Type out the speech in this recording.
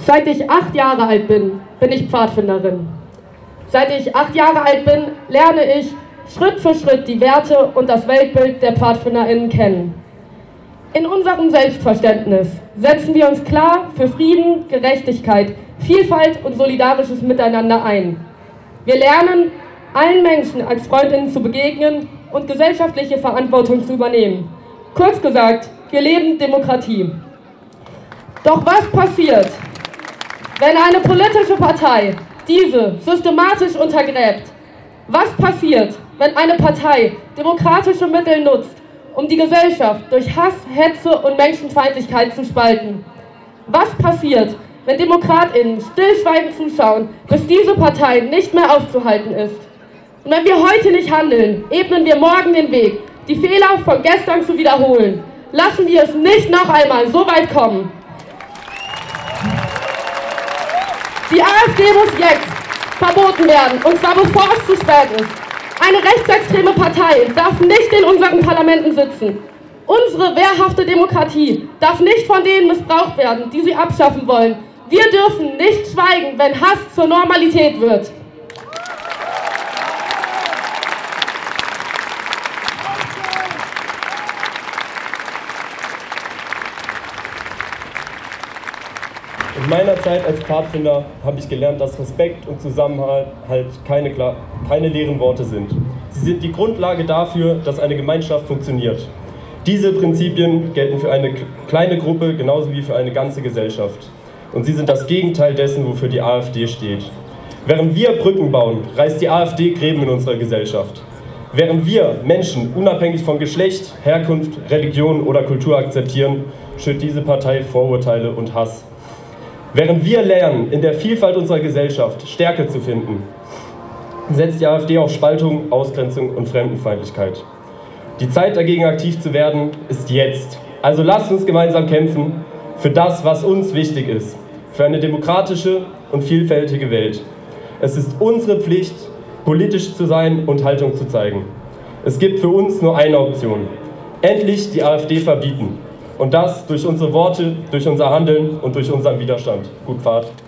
Seit ich 8 Jahre alt bin, bin ich Pfadfinderin. Seit ich 8 Jahre alt bin, lerne ich Schritt für Schritt die Werte und das Weltbild der PfadfinderInnen kennen. In unserem Selbstverständnis setzen wir uns klar für Frieden, Gerechtigkeit, Vielfalt und solidarisches Miteinander ein. Wir lernen, allen Menschen als Freundinnen zu begegnen und gesellschaftliche Verantwortung zu übernehmen. Kurz gesagt, wir leben Demokratie. Doch was passiert, wenn eine politische Partei diese systematisch untergräbt? Was passiert, wenn eine Partei demokratische Mittel nutzt, um die Gesellschaft durch Hass, Hetze und Menschenfeindlichkeit zu spalten? Was passiert, wenn DemokratInnen stillschweigend zuschauen, bis diese Partei nicht mehr aufzuhalten ist? Und wenn wir heute nicht handeln, ebnen wir morgen den Weg, die Fehler von gestern zu wiederholen. Lassen wir es nicht noch einmal so weit kommen. Die AfD muss jetzt verboten werden, und zwar bevor es zu spät ist. Eine rechtsextreme Partei darf nicht in unseren Parlamenten sitzen. Unsere wehrhafte Demokratie darf nicht von denen missbraucht werden, die sie abschaffen wollen. Wir dürfen nicht schweigen, wenn Hass zur Normalität wird. In meiner Zeit als Pfadfinder habe ich gelernt, dass Respekt und Zusammenhalt keine leeren Worte sind. Sie sind die Grundlage dafür, dass eine Gemeinschaft funktioniert. Diese Prinzipien gelten für eine kleine Gruppe genauso wie für eine ganze Gesellschaft. Und sie sind das Gegenteil dessen, wofür die AfD steht. Während wir Brücken bauen, reißt die AfD Gräben in unserer Gesellschaft. Während wir Menschen unabhängig von Geschlecht, Herkunft, Religion oder Kultur akzeptieren, schürt diese Partei Vorurteile und Hass. Während wir lernen, in der Vielfalt unserer Gesellschaft Stärke zu finden, setzt die AfD auf Spaltung, Ausgrenzung und Fremdenfeindlichkeit. Die Zeit dagegen aktiv zu werden, ist jetzt. Also lasst uns gemeinsam kämpfen für das, was uns wichtig ist, für eine demokratische und vielfältige Welt. Es ist unsere Pflicht, politisch zu sein und Haltung zu zeigen. Es gibt für uns nur eine Option: endlich die AfD verbieten. Und das durch unsere Worte, durch unser Handeln und durch unseren Widerstand. Gut Fahrt.